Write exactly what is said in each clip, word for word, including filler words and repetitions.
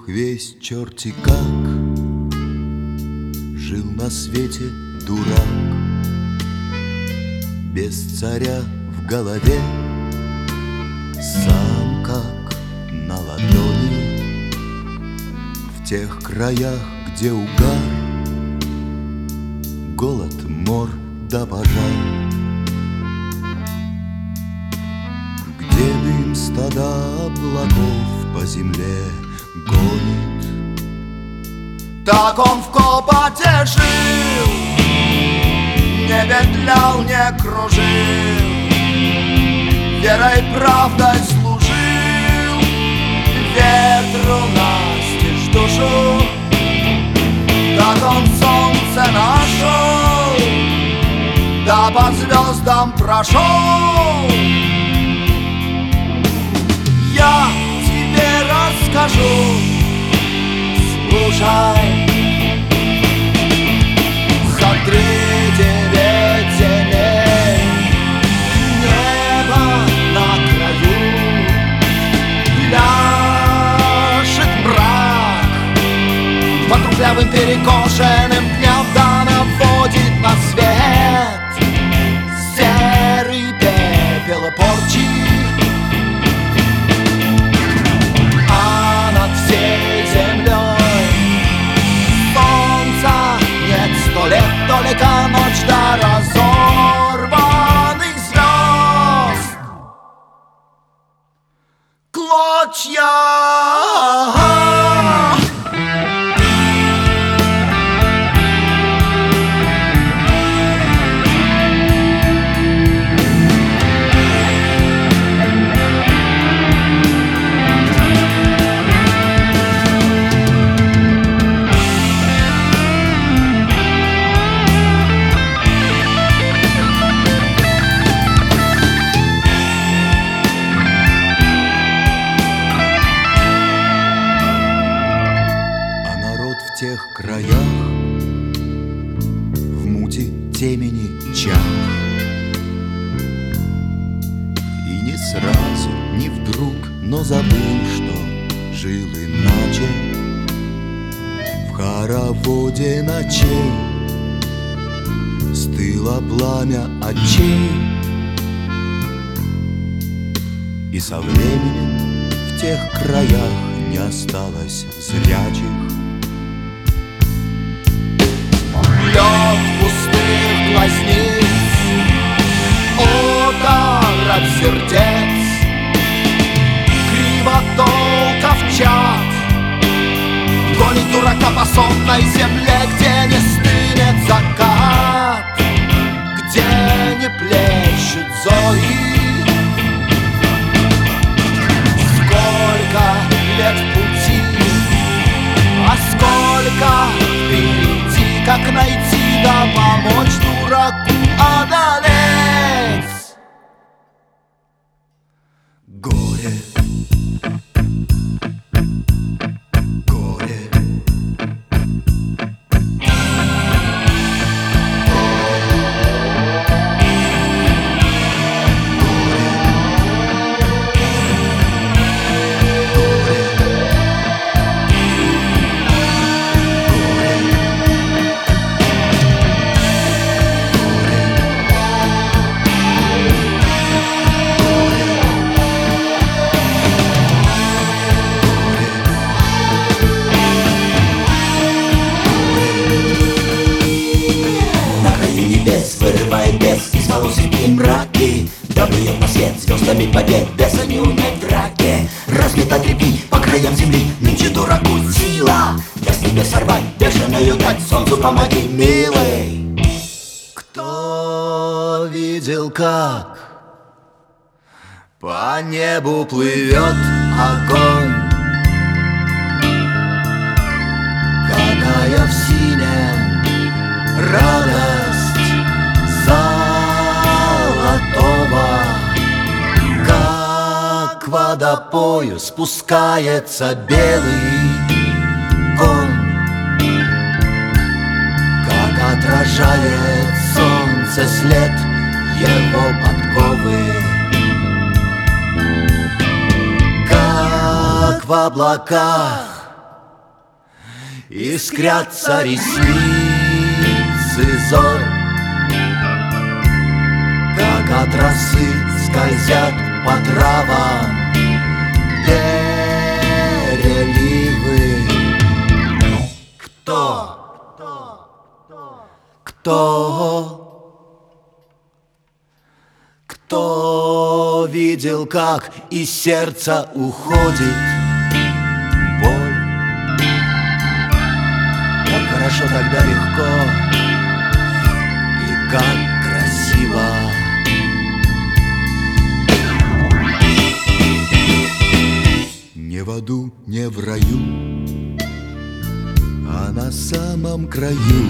Бог весть черти как жил на свете дурак, без царя в голове, сам как на ладони, в тех краях, где угар, голод, мор да пожар, где дым стада облаков по земле гонит. Так он в Копоте жил, не петлял, не кружил, верой, правдой служил, ветру настежь душу. Так он солнце нашел, да по звездам прошел. Я тебе расскажу, слушай. Смотри, девять земель, небо на краю, ляжет мрак, по трухлявым перекошенным дням, да наводит на свет серый пепел порчи. А над всей землей солнца нет сто лет, только ночь до разорванных звезд клочья. В тех краях, в муте темени чах, и не сразу, не вдруг, но забыл, что жил иначе. В хороводе ночей стыло пламя очей, и со временем в тех краях не осталось зрячих. Лед пустых глазниц, удар от сердец, кривотолков чад гонит дурака по сонной земле, где не стынет закат, где не плещут зори. Сколько лет в пути, а сколько впереди, как найти да помочь дураку одолеть горе. Горе. Вырывает бес из волос и мраки, да блюет на свет звездами побед, беса не унять в драке. Разметать репи по краям земли, нынче дураку сила, да с небес сорвать, бешеную дать, солнцу помоги, милый. Кто видел, как по небу плывет огонь, какая в синем радость золотого, как к водопою спускается белый конь, как отражает солнце след его подковы, как в облаках Искрятся ресницы зорь, как от росы скользят по травам переливы. Кто? Кто? Кто видел, как из сердца уходит боль? Как хорошо, тогда легко и как красиво. Не в аду, не в раю, а на самом краю,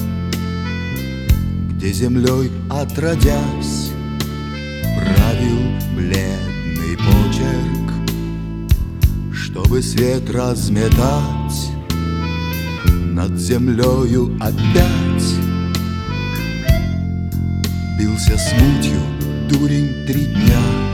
где землей отродясь правил бледный почерк, чтобы свет разметать над землею опять. Бился с мутью дурень три дня,